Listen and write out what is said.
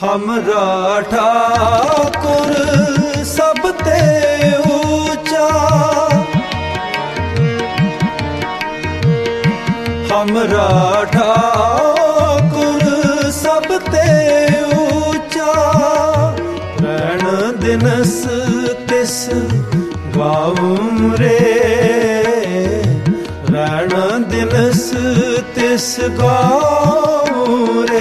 हमरा ठाकुर सब ते ऊंचा, हमरा ठाकुर सब ते ऊंचा। रैण दिनस तिस गाऊं रे, रैण दिनस तिस गाऊं रे।